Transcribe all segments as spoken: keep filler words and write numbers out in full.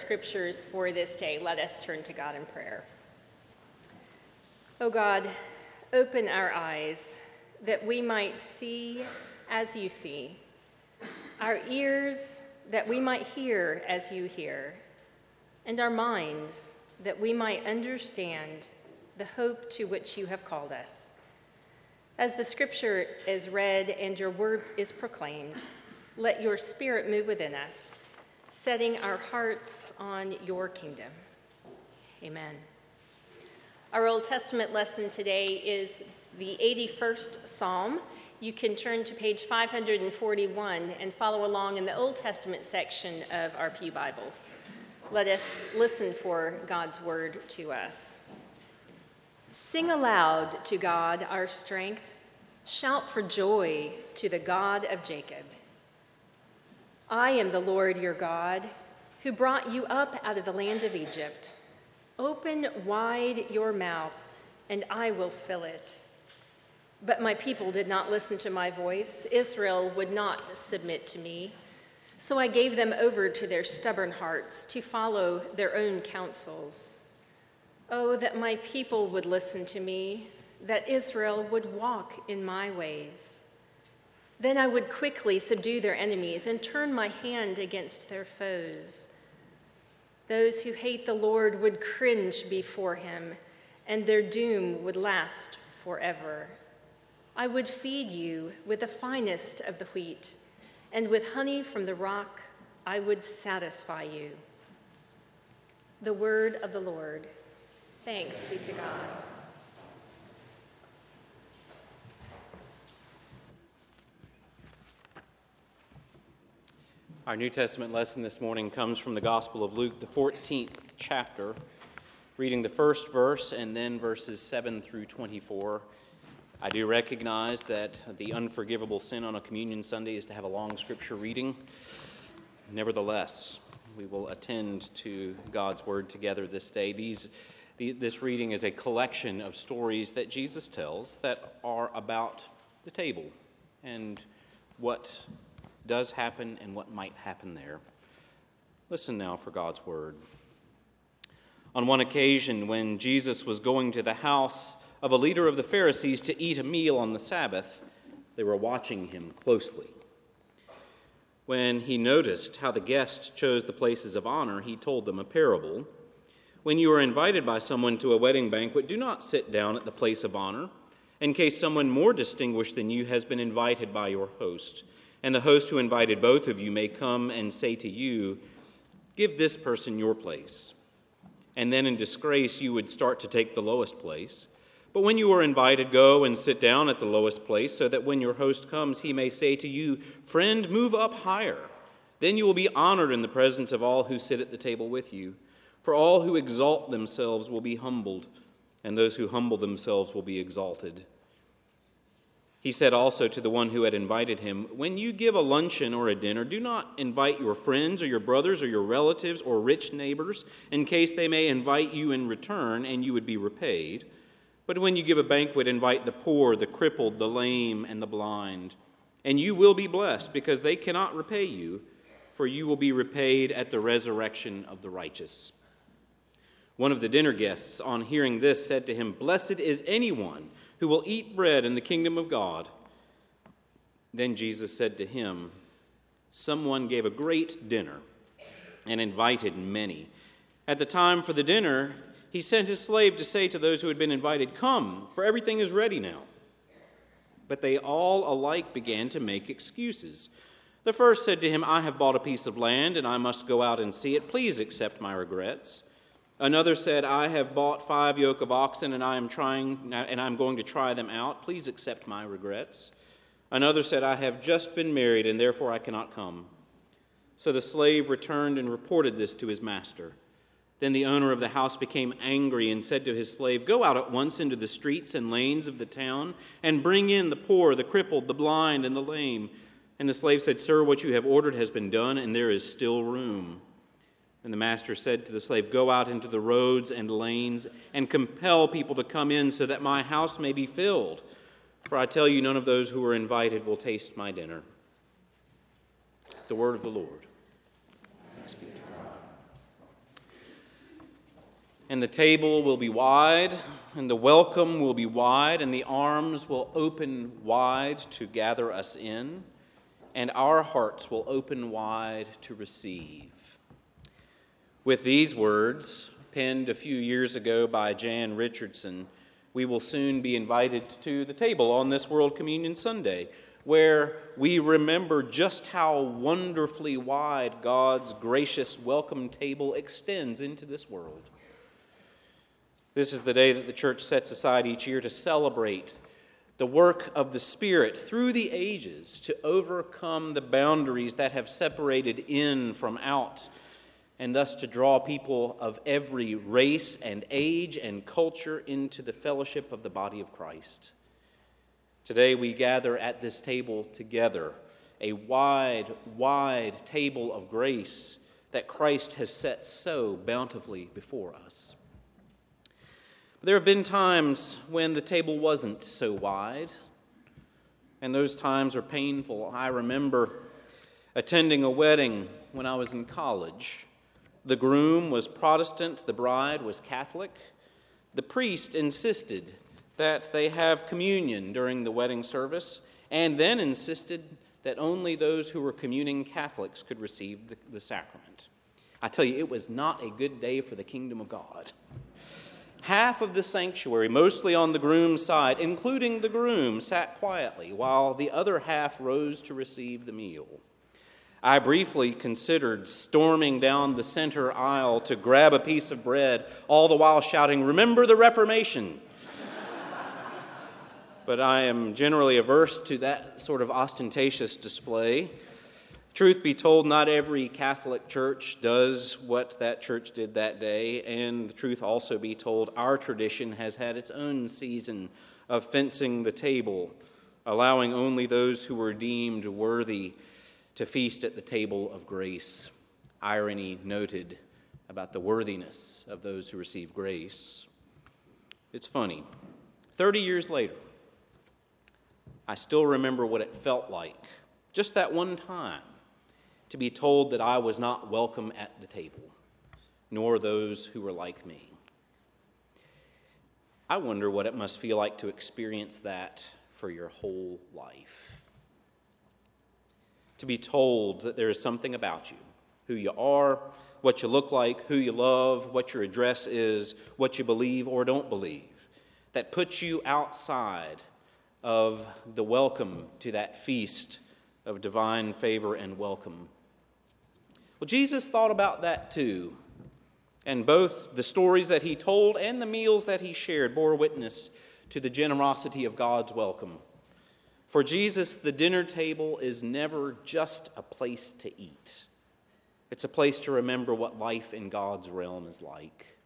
scriptures for this day, let us turn to God in prayer. O God, open our eyes that we might see as you see, our ears that we might hear as you hear, and our minds that we might understand the hope to which you have called us. As the scripture is read and your word is proclaimed, let your spirit move within us, setting our hearts on your kingdom. Amen. Our Old Testament lesson today is the eighty-first Psalm. You can turn to page five hundred forty-one and follow along in the Old Testament section of our Pew Bibles. Let us listen for God's word to us. Sing aloud to God our strength. Shout for joy to the God of Jacob. I am the Lord your God, who brought you up out of the land of Egypt. Open wide your mouth, and I will fill it. But my people did not listen to my voice. Israel would not submit to me. So I gave them over to their stubborn hearts to follow their own counsels. Oh, that my people would listen to me, that Israel would walk in my ways. Then I would quickly subdue their enemies and turn my hand against their foes. Those who hate the Lord would cringe before him, and their doom would last forever. I would feed you with the finest of the wheat, and with honey from the rock I would satisfy you. The word of the Lord. Thanks be to God. Our New Testament lesson this morning comes from the Gospel of Luke, the fourteenth chapter, reading the first verse and then verses seven through twenty-four. I do recognize that the unforgivable sin on a communion Sunday is to have a long scripture reading. Nevertheless, we will attend to God's word together this day. These, the, this reading is a collection of stories that Jesus tells that are about the table and what does happen and what might happen there. Listen now for God's word. On one occasion, when Jesus was going to the house of a leader of the Pharisees to eat a meal on the Sabbath, they were watching him closely. When he noticed how the guests chose the places of honor, he told them a parable. When you are invited by someone to a wedding banquet, do not sit down at the place of honor, in case someone more distinguished than you has been invited by your host. And the host who invited both of you may come and say to you, give this person your place. And then in disgrace you would start to take the lowest place. But when you are invited, go and sit down at the lowest place, so that when your host comes, he may say to you, friend, move up higher. Then you will be honored in the presence of all who sit at the table with you. For all who exalt themselves will be humbled, and those who humble themselves will be exalted. He said also to the one who had invited him, when you give a luncheon or a dinner, do not invite your friends or your brothers or your relatives or rich neighbors, in case they may invite you in return and you would be repaid. But when you give a banquet, invite the poor, the crippled, the lame, and the blind. And you will be blessed, because they cannot repay you, for you will be repaid at the resurrection of the righteous. One of the dinner guests, on hearing this, said to him, blessed is anyone who will eat bread in the kingdom of God. Then Jesus said to him, someone gave a great dinner and invited many. At the time for the dinner, he sent his slave to say to those who had been invited, come, for everything is ready now. But they all alike began to make excuses. The first said to him, I have bought a piece of land, and I must go out and see it. Please accept my regrets. Another said, I have bought five yoke of oxen, and I am trying, and I'm going to try them out. Please accept my regrets. Another said, I have just been married, and therefore I cannot come. So the slave returned and reported this to his master. Then the owner of the house became angry and said to his slave, go out at once into the streets and lanes of the town and bring in the poor, the crippled, the blind, and the lame. And the slave said, sir, what you have ordered has been done, and there is still room. And the master said to the slave, go out into the roads and lanes and compel people to come in, so that my house may be filled. For I tell you, none of those who are invited will taste my dinner. The word of the Lord. Thanks be to God. And the table will be wide, and the welcome will be wide, and the arms will open wide to gather us in, and our hearts will open wide to receive. With these words, penned a few years ago by Jan Richardson, we will soon be invited to the table on this World Communion Sunday, where we remember just how wonderfully wide God's gracious welcome table extends into this world. This is the day that the church sets aside each year to celebrate the work of the Spirit through the ages to overcome the boundaries that have separated in from out, and thus to draw people of every race and age and culture into the fellowship of the body of Christ. Today we gather at this table together, a wide, wide table of grace that Christ has set so bountifully before us. There have been times when the table wasn't so wide, and those times are painful. I remember attending a wedding when I was in college. The groom was Protestant, the bride was Catholic. The priest insisted that they have communion during the wedding service, and then insisted that only those who were communing Catholics could receive the, the sacrament. I tell you, it was not a good day for the kingdom of God. Half of the sanctuary, mostly on the groom's side, including the groom, sat quietly, while the other half rose to receive the meal. I briefly considered storming down the center aisle to grab a piece of bread, all the while shouting, "Remember the Reformation!" But I am generally averse to that sort of ostentatious display. Truth be told, not every Catholic church does what that church did that day, and the truth also be told, our tradition has had its own season of fencing the table, allowing only those who were deemed worthy to feast at the table of grace. Irony noted about the worthiness of those who receive grace. It's funny. Thirty years later, I still remember what it felt like, just that one time, to be told that I was not welcome at the table, nor those who were like me. I wonder what it must feel like to experience that for your whole life. To be told that there is something about you, who you are, what you look like, who you love, what your address is, what you believe or don't believe, that puts you outside of the welcome to that feast of divine favor and welcome. Well, Jesus thought about that too, and both the stories that he told and the meals that he shared bore witness to the generosity of God's welcome. For Jesus, the dinner table is never just a place to eat. It's a place to remember what life in God's realm is like.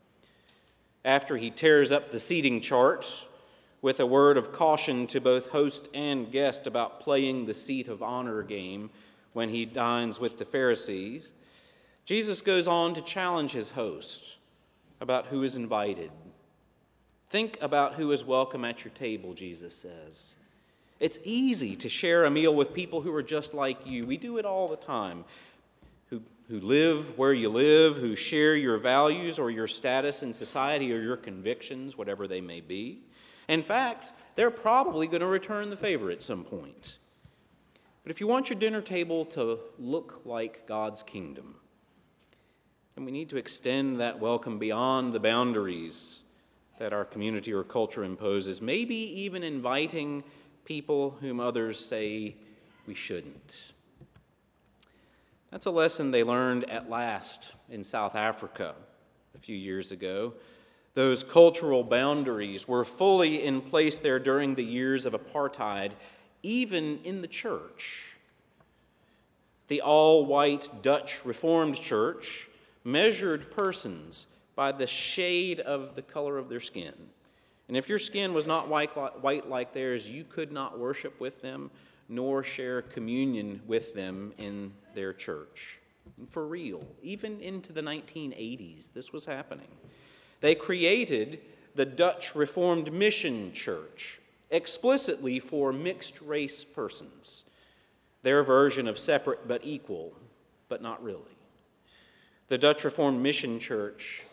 After he tears up the seating chart with a word of caution to both host and guest about playing the seat of honor game when he dines with the Pharisees, Jesus goes on to challenge his host about who is invited. Think about who is welcome at your table, Jesus says. It's easy to share a meal with people who are just like you. We do it all the time. Who, who live where you live, who share your values or your status in society or your convictions, whatever they may be. In fact, they're probably going to return the favor at some point. But if you want your dinner table to look like God's kingdom, then we need to extend that welcome beyond the boundaries that our community or culture imposes, maybe even inviting people whom others say we shouldn't. That's a lesson they learned at last in South Africa a few years ago. Those cultural boundaries were fully in place there during the years of apartheid, even in the church. The all-white Dutch Reformed Church measured persons by the shade of the color of their skin. And if your skin was not white, white like theirs, you could not worship with them nor share communion with them in their church. And for real, even into the nineteen eighties, this was happening. They created the Dutch Reformed Mission Church explicitly for mixed-race persons, their version of separate but equal, but not really. The Dutch Reformed Mission Church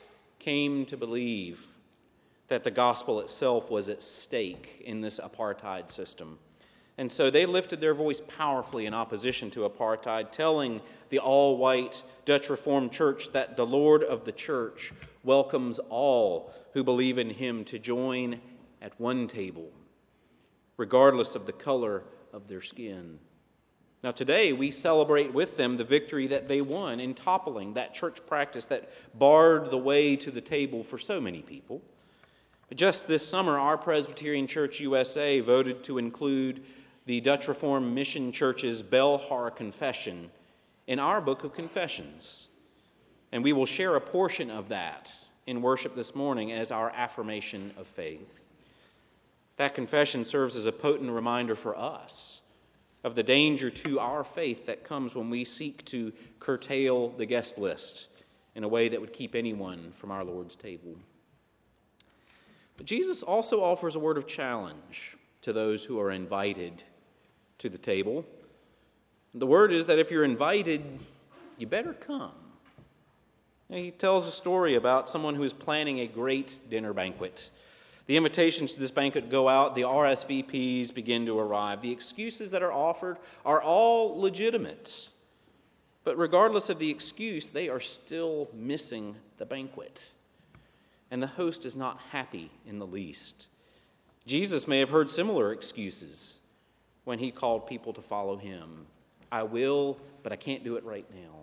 came to believe that the gospel itself was at stake in this apartheid system. And so they lifted their voice powerfully in opposition to apartheid, telling the all-white Dutch Reformed Church that the Lord of the Church welcomes all who believe in him to join at one table, regardless of the color of their skin. Now today we celebrate with them the victory that they won in toppling that church practice that barred the way to the table for so many people. But just this summer, our Presbyterian Church U S A voted to include the Dutch Reformed Mission Church's Bell Har Confession in our book of confessions. And we will share a portion of that in worship this morning as our affirmation of faith. That confession serves as a potent reminder for us of the danger to our faith that comes when we seek to curtail the guest list in a way that would keep anyone from our Lord's table. But Jesus also offers a word of challenge to those who are invited to the table. The word is that if you're invited, you better come. He tells a story about someone who is planning a great dinner banquet. The invitations to this banquet go out, the R S V Ps begin to arrive. The excuses that are offered are all legitimate. But regardless of the excuse, they are still missing the banquet. And the host is not happy in the least. Jesus may have heard similar excuses when he called people to follow him. I will, but I can't do it right now.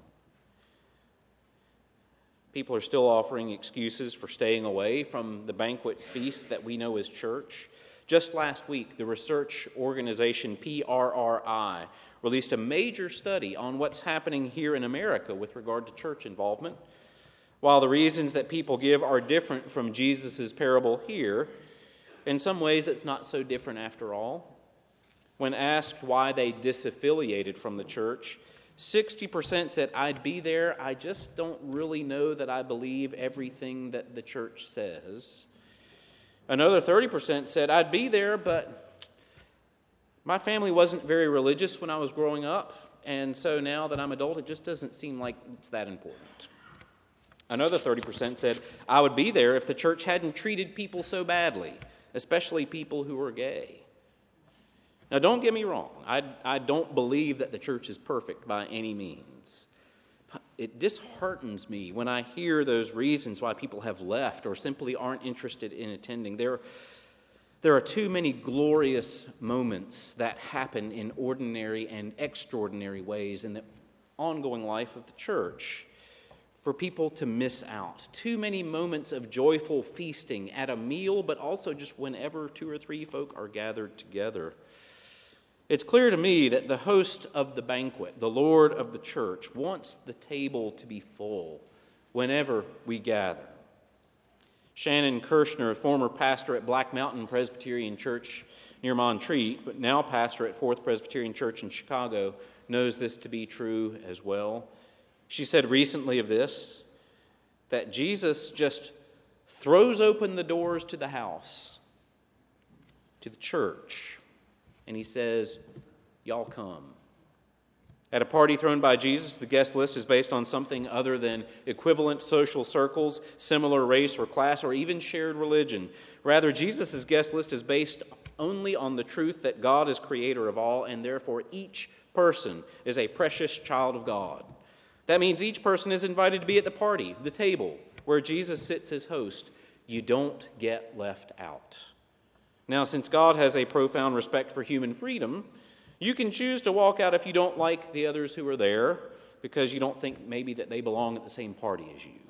People are still offering excuses for staying away from the banquet feast that we know as church. Just last week, the research organization P R R I released a major study on what's happening here in America with regard to church involvement. While the reasons that people give are different from Jesus' parable here, in some ways it's not so different after all. When asked why they disaffiliated from the church, sixty percent said, I'd be there, I just don't really know that I believe everything that the church says. Another thirty percent said, I'd be there, but my family wasn't very religious when I was growing up, and so now that I'm adult, it just doesn't seem like it's that important. Another thirty percent said, I would be there if the church hadn't treated people so badly, especially people who are gay. Now, don't get me wrong. I, I don't believe that the church is perfect by any means. It disheartens me when I hear those reasons why people have left or simply aren't interested in attending. There, there are too many glorious moments that happen in ordinary and extraordinary ways in the ongoing life of the church for people to miss out. Too many moments of joyful feasting at a meal, but also just whenever two or three folk are gathered together. It's clear to me that the host of the banquet, the Lord of the church, wants the table to be full whenever we gather. Shannon Kirshner, a former pastor at Black Mountain Presbyterian Church near Montreat, but now pastor at Fourth Presbyterian Church in Chicago, knows this to be true as well. She said recently of this, that Jesus just throws open the doors to the house, to the church, and he says, y'all come. At a party thrown by Jesus, the guest list is based on something other than equivalent social circles, similar race or class, or even shared religion. Rather, Jesus' guest list is based only on the truth that God is creator of all, and therefore each person is a precious child of God. That means each person is invited to be at the party, the table, where Jesus sits as host. You don't get left out. Now, since God has a profound respect for human freedom, you can choose to walk out if you don't like the others who are there because you don't think maybe that they belong at the same party as you.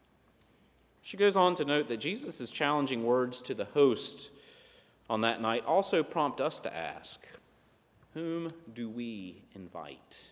She goes on to note that Jesus' challenging words to the host on that night also prompt us to ask, whom do we invite?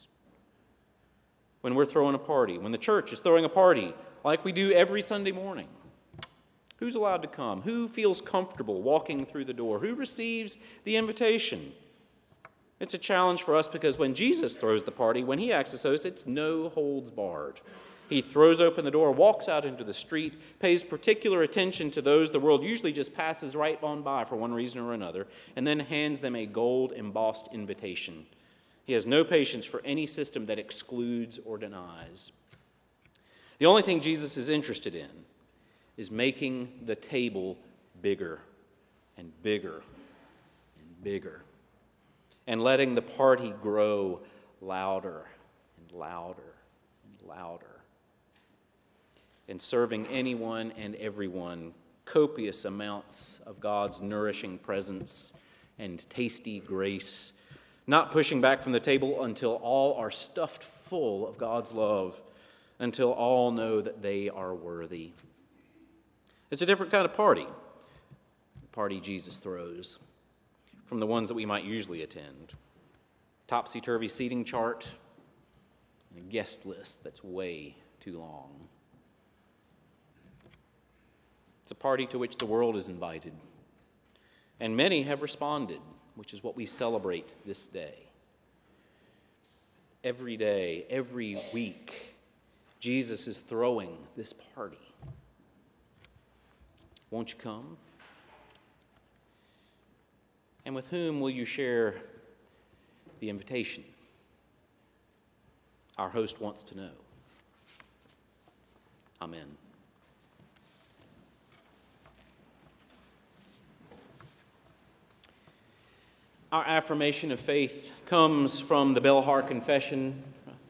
When we're throwing a party, when the church is throwing a party like we do every Sunday morning, who's allowed to come? Who feels comfortable walking through the door? Who receives the invitation? It's a challenge for us because when Jesus throws the party, when he acts as host, it's no holds barred. He throws open the door, walks out into the street, pays particular attention to those the world usually just passes right on by for one reason or another, and then hands them a gold-embossed invitation. He has no patience for any system that excludes or denies. The only thing Jesus is interested in is making the table bigger and bigger and bigger, and letting the party grow louder and louder and louder, and serving anyone and everyone copious amounts of God's nourishing presence and tasty grace, not pushing back from the table until all are stuffed full of God's love, until all know that they are worthy. It's a different kind of party, the party Jesus throws, from the ones that we might usually attend. Topsy-turvy seating chart and a guest list that's way too long. It's a party to which the world is invited, and many have responded, which is what we celebrate this day. Every day, every week, Jesus is throwing this party. Won't you come? And with whom will you share the invitation? Our host wants to know. Amen. Our affirmation of faith comes from the Belhar Confession